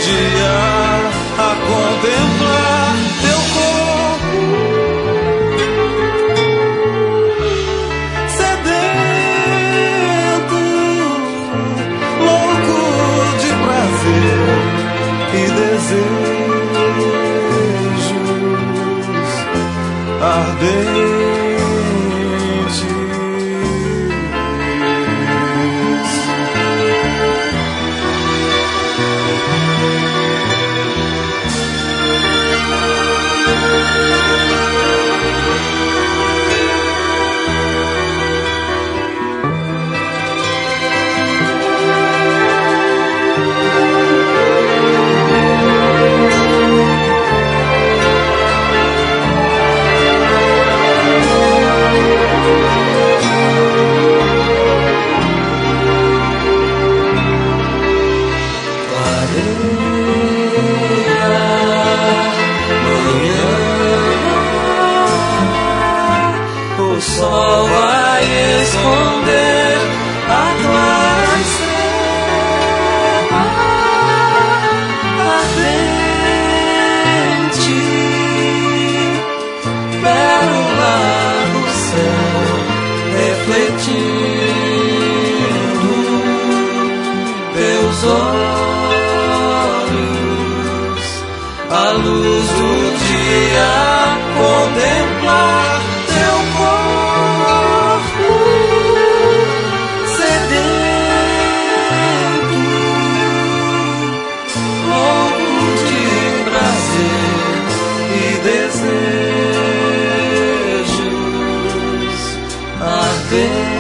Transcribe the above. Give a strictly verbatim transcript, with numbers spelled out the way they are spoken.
dia a contemplar teu corpo sedento, louco de prazer e desejos ardentes. O sol vai esconder a clara estrela ardente, pérola do céu refletindo teus olhos, a luz do dia contemplar teu corpo sedento, louco de prazer e desejos ardentes.